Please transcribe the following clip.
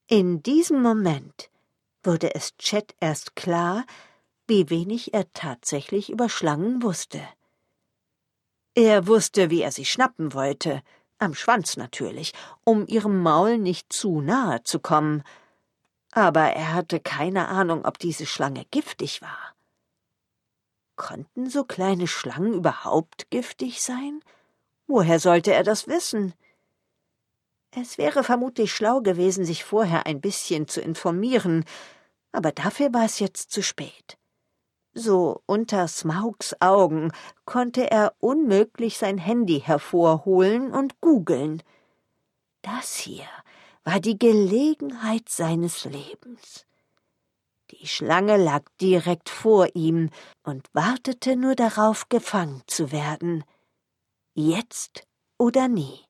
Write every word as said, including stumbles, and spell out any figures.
In diesem Moment wurde es Chet erst klar, wie wenig er tatsächlich über Schlangen wusste. Er wusste, wie er sie schnappen wollte, am Schwanz natürlich, um ihrem Maul nicht zu nahe zu kommen. Aber er hatte keine Ahnung, ob diese Schlange giftig war. Konnten so kleine Schlangen überhaupt giftig sein? Woher sollte er das wissen? Es wäre vermutlich schlau gewesen, sich vorher ein bisschen zu informieren, aber dafür war es jetzt zu spät. So unter Smaugs Augen konnte er unmöglich sein Handy hervorholen und googeln. Das hier war die Gelegenheit seines Lebens. Die Schlange lag direkt vor ihm und wartete nur darauf, gefangen zu werden. Jetzt oder nie.